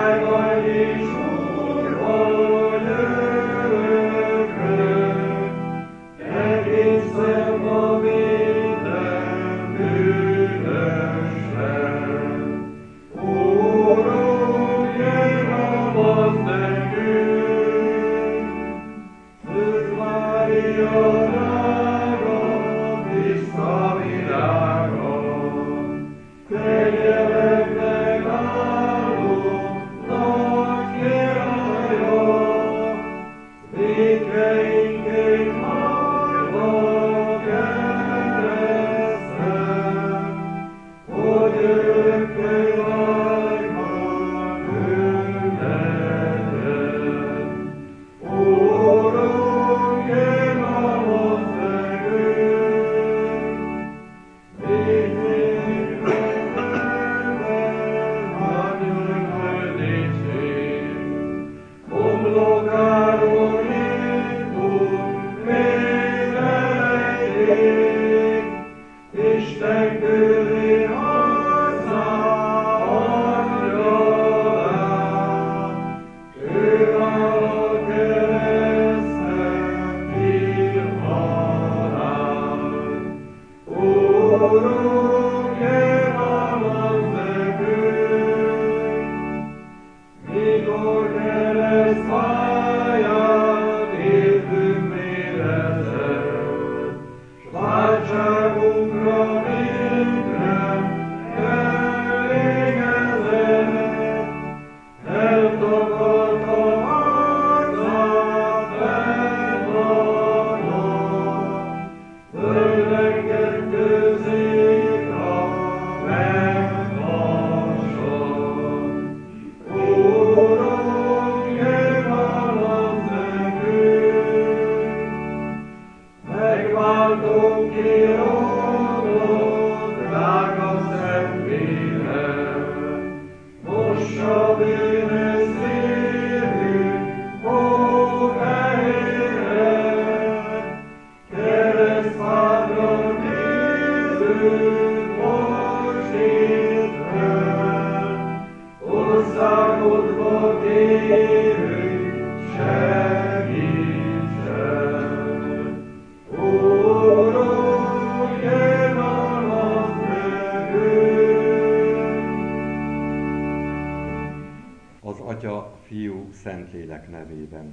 Szentlélek nevében.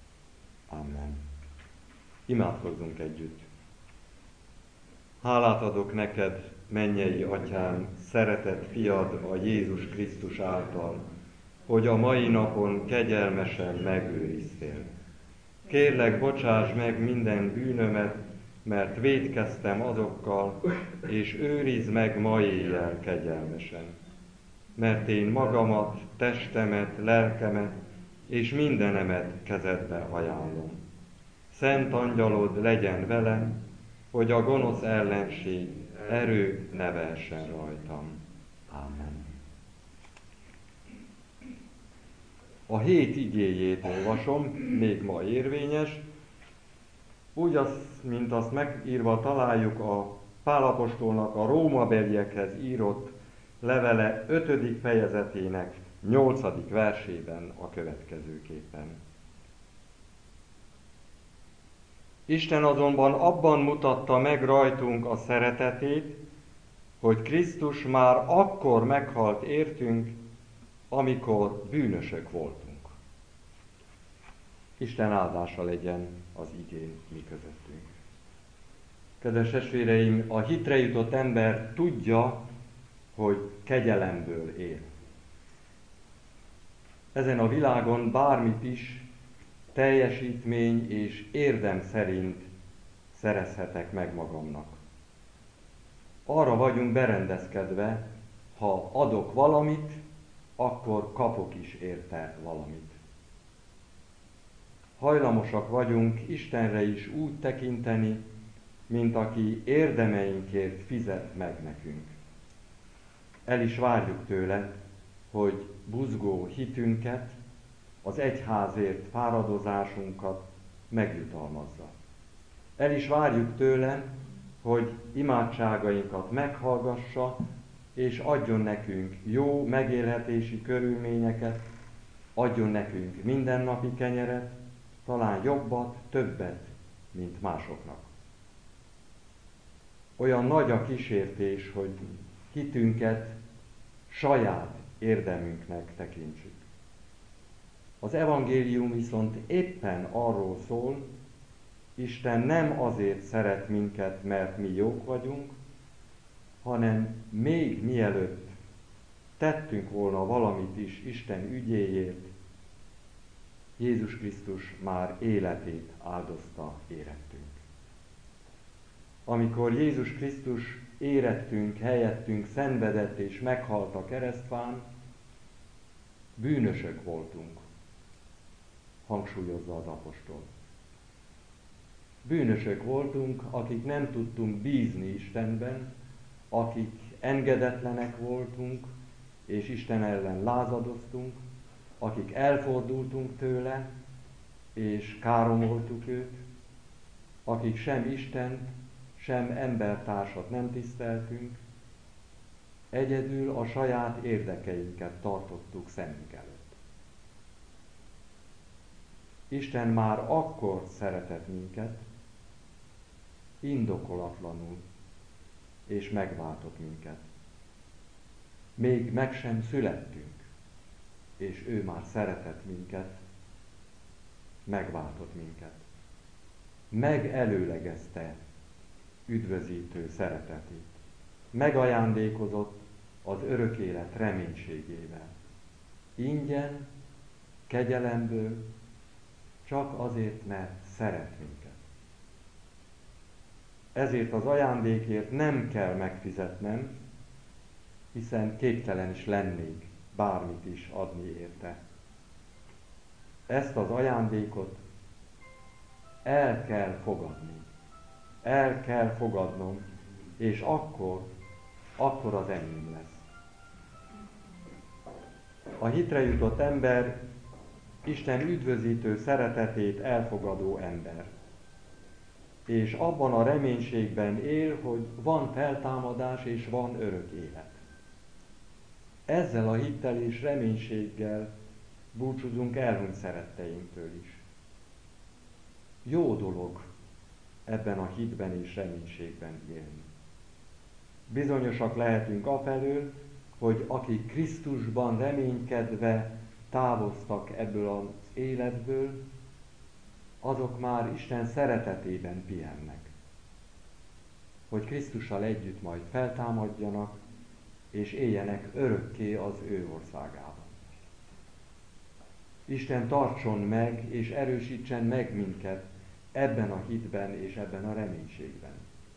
Amen. Imádkozzunk együtt. Hálát adok neked, mennyei Atyám, szeretett fiad a Jézus Krisztus által, hogy a mai napon kegyelmesen megőriztél. Kérlek, bocsáss meg minden bűnömet, mert vétkeztem azokkal, és őrizd meg ma éjjel kegyelmesen. Mert én magamat, testemet, lelkemet és mindenemet kezedbe ajánlom. Szent angyalod legyen velem, hogy a gonosz ellenség erő ne versen rajtam. Amen. A hét igéjét olvasom, még ma érvényes, úgy, mint azt megírva találjuk a Pál apostolnak a rómabeliekhez írott levele 5. fejezetének 8. versében a következőképpen. Isten azonban abban mutatta meg rajtunk a szeretetét, hogy Krisztus már akkor meghalt értünk, amikor bűnösök voltunk. Isten áldása legyen az igén mi közöttünk. Kedves testvéreim, a hitre jutott ember tudja, hogy kegyelemből él. Ezen a világon bármit is teljesítmény és érdem szerint szerezhetek meg magamnak. Arra vagyunk berendezkedve, ha adok valamit, akkor kapok is érte valamit. Hajlamosak vagyunk Istenre is úgy tekinteni, mint aki érdemeinkért fizet meg nekünk. El is várjuk tőle, hogy buzgó hitünket, az egyházért fáradozásunkat megjutalmazza. El is várjuk tőle, hogy imádságainkat meghallgassa, és adjon nekünk jó megélhetési körülményeket, Adjon nekünk mindennapi kenyeret, talán jobbat, többet, mint másoknak. Olyan nagy a kísértés, hogy hitünket saját érdemünknek tekintsük. Az evangélium viszont éppen arról szól, Isten nem azért szeret minket, mert mi jók vagyunk, hanem még mielőtt tettünk volna valamit is Isten ügyéért, Jézus Krisztus már életét áldozta érettünk. Amikor Jézus Krisztus érettünk, helyettünk szenvedett és meghalt a keresztfán, bűnösök voltunk, hangsúlyozza az apostol. Bűnösök voltunk, akik nem tudtunk bízni Istenben, akik engedetlenek voltunk, és Isten ellen lázadoztunk, akik elfordultunk tőle, és káromoltuk őt, akik sem Istent, sem embertársat nem tiszteltünk, egyedül a saját érdekeinket tartottuk szemünk előtt. Isten már akkor szeretett minket, indokolatlanul, és megváltott minket. Még meg sem születtünk, és ő már szeretett minket, megváltott minket. Megelőlegezte üdvözítő szeretetét. Megajándékozott az örök élet reménységével. Ingyen, kegyelemből, csak azért, mert szeret minket. Ezért az ajándékért nem kell megfizetnem, hiszen képtelen is lennék bármit is adni érte. Ezt az ajándékot el kell fogadni. El kell fogadnom, és akkor az enyém lesz. A hitre jutott ember Isten üdvözítő szeretetét elfogadó ember. És abban a reménységben él, hogy van feltámadás és van örök élet. Ezzel a hittel és reménységgel búcsúzunk elhunyt szeretteinktől is. Jó dolog ebben a hitben és reménységben élni. Bizonyosak lehetünk afelől, hogy akik Krisztusban reménykedve távoztak ebből az életből, azok már Isten szeretetében pihennek. Hogy Krisztussal együtt majd feltámadjanak, és éljenek örökké az ő országában. Isten tartson meg, és erősítsen meg minket ebben a hitben és ebben a reménységben.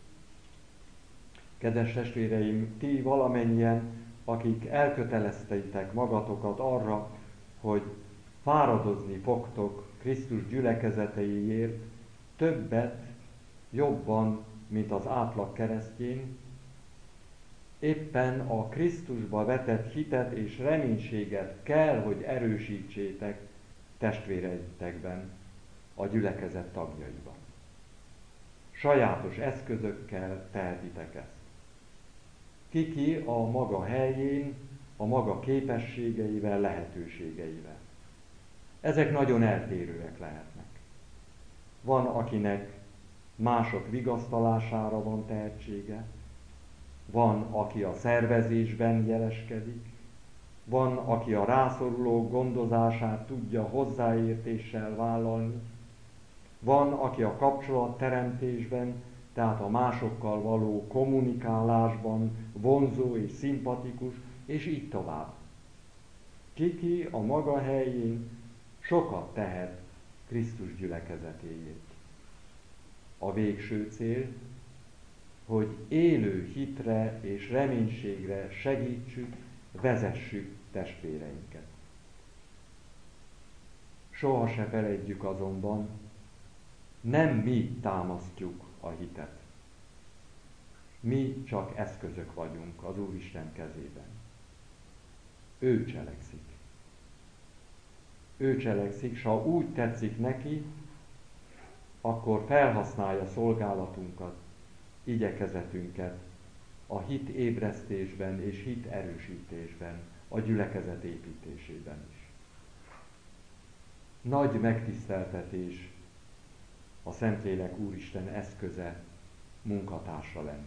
Kedves testvéreim, ti valamennyien, akik elkötelezteitek magatokat arra, hogy fáradozni fogtok Krisztus gyülekezeteiért többet, jobban, mint az átlag keresztény, éppen a Krisztusba vetett hitet és reménységet kell, hogy erősítsétek testvéreitekben, a gyülekezet tagjaiban. Sajátos eszközökkel tehetitek ezt. Ki a maga helyén, a maga képességeivel, lehetőségeivel. Ezek nagyon eltérőek lehetnek. Van, akinek mások vigasztalására van tehetsége, van, aki a szervezésben jeleskedik, van, aki a rászorulók gondozását tudja hozzáértéssel vállalni, van, aki a kapcsolatteremtésben, tehát a másokkal való kommunikálásban vonzó és szimpatikus, és így tovább. Ki a maga helyén sokat tehet Krisztus gyülekezetéért. A végső cél, hogy élő hitre és reménységre segítsük, vezessük testvéreinket. Soha se feledjük azonban, nem mi támasztjuk a hitet. Mi csak eszközök vagyunk az Úristen kezében. Ő cselekszik. Ő cselekszik, s ha úgy tetszik neki, akkor felhasználja szolgálatunkat, igyekezetünket a hit ébresztésben és hit erősítésben, a gyülekezet építésében is. Nagy megtiszteltetés a Szentlélek Úristen eszköze, munkatársa lenni.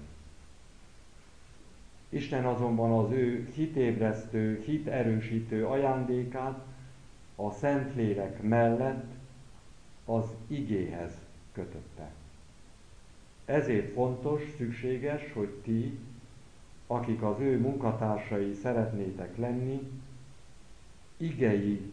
Isten azonban az ő hitébresztő, hiterősítő ajándékát a Szentlélek mellett az igéhez kötötte. Ezért fontos, szükséges, hogy ti, akik az ő munkatársai szeretnétek lenni, igei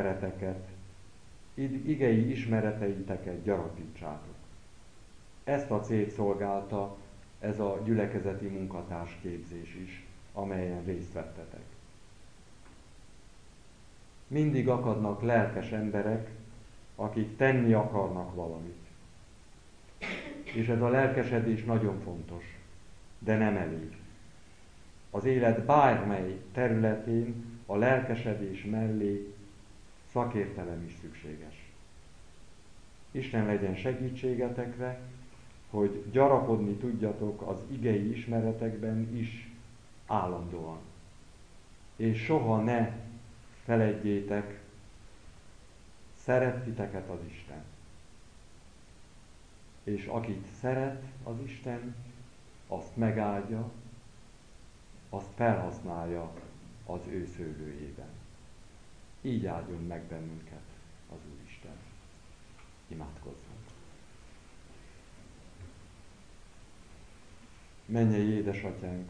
ismereteiteket gyarapítsátok. Ezt a célt szolgálta ez a gyülekezeti munkatársképzés is, amelyen részt vettetek. Mindig akadnak lelkes emberek, akik tenni akarnak valamit. És ez a lelkesedés nagyon fontos, de nem elég. Az élet bármely területén a lelkesedés mellé szakértelem is szükséges. Isten legyen segítségetekre, hogy gyarapodni tudjatok az igei ismeretekben is állandóan. És soha ne feledjétek, szeret titeket az Isten. És akit szeret az Isten, azt megáldja, azt felhasználja az ő szőlőjében. Így áldjon meg bennünket az Úristen. Imádkozzunk. Mennyei édesatyánk,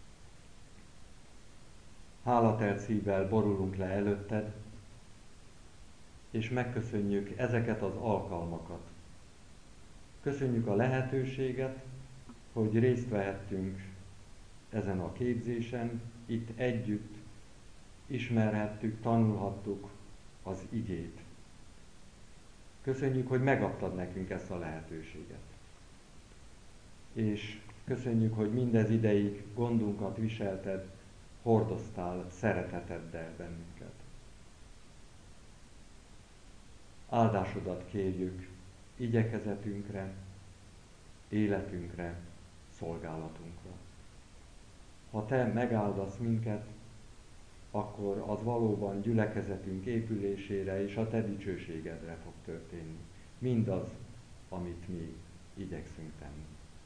hálatelt szívvel borulunk le előtted, és megköszönjük ezeket az alkalmakat. Köszönjük a lehetőséget, hogy részt vehettünk ezen a képzésen, itt együtt ismerhettük, tanulhattuk az igét. Köszönjük, hogy megadtad nekünk ezt a lehetőséget. És köszönjük, hogy mindez ideig gondunkat viselted, hordoztál szereteteddel bennünket. Áldásodat kérjük igyekezetünkre, életünkre, szolgálatunkra. Ha te megáldasz minket, akkor az valóban gyülekezetünk épülésére és a te dicsőségedre fog történni. Mindaz, amit mi igyekszünk tenni.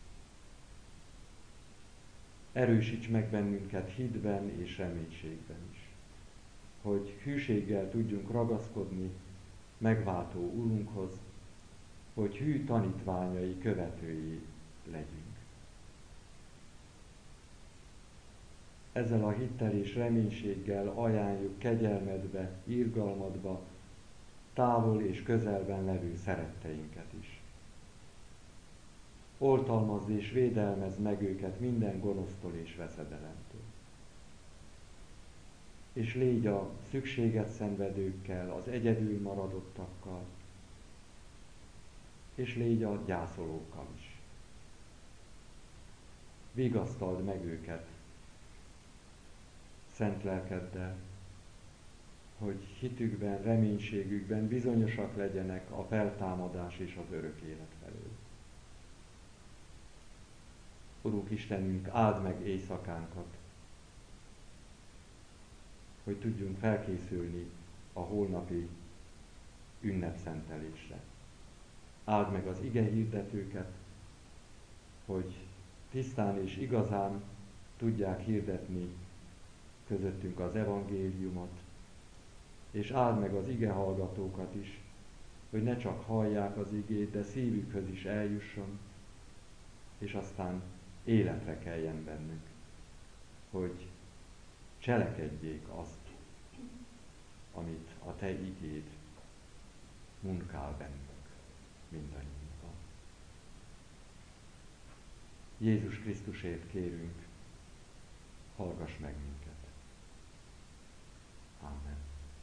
Erősíts meg bennünket hitben és reménységben is, hogy hűséggel tudjunk ragaszkodni megváltó Urunkhoz, hogy hű tanítványai, követői legyünk. Ezzel a hittel és reménységgel ajánljuk kegyelmedbe, irgalmadba, távol és közelben levő szeretteinket is. Oltalmazd és védelmezd meg őket minden gonosztól és veszedelemtől. És légy a szükséget szenvedőkkel, az egyedül maradottakkal, és légy a gyászolókkal is. Vigasztald meg őket szent lelkeddel, hogy hitükben, reménységükben bizonyosak legyenek a feltámadás és az örök élet felől. Urunk Istenünk, áld meg éjszakánkat, hogy tudjunk felkészülni a holnapi ünnepszentelésre. Áld meg az ige hirdetőket, hogy tisztán és igazán tudják hirdetni közöttünk az evangéliumot, és áld meg az ige hallgatókat is, hogy ne csak hallják az igét, de szívükhöz is eljusson, és aztán életre keljen bennük, hogy cselekedjék azt, amit a te igéd munkál bennük, mindannyiunkban. Jézus Krisztusért kérünk, hallgass meg minket. Ámen.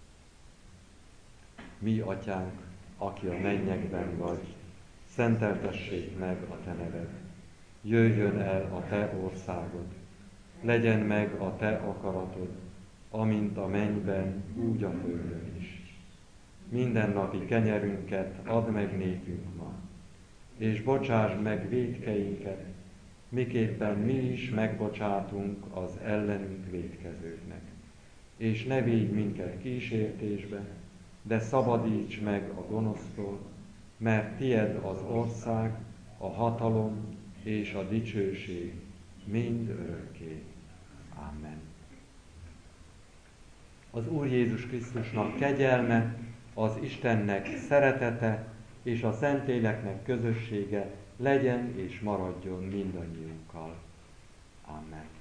Mi, Atyánk, aki a mennyekben vagy, szenteltessék meg a te neved. Jöjjön el a te országod, legyen meg a te akaratod, amint a mennyben, úgy a földön is. Mindennapi kenyerünket add meg nékünk ma, és bocsásd meg vétkeinket, miképpen mi is megbocsátunk az ellenünk vétkezőknek. És ne védj minket kísértésbe, de szabadíts meg a gonosztól, mert tied az ország, a hatalom és a dicsőség mind örökké. Amen. Az Úr Jézus Krisztusnak kegyelme, az Istennek szeretete és a Szentléleknek közössége legyen és maradjon mindannyiunkkal. Amen.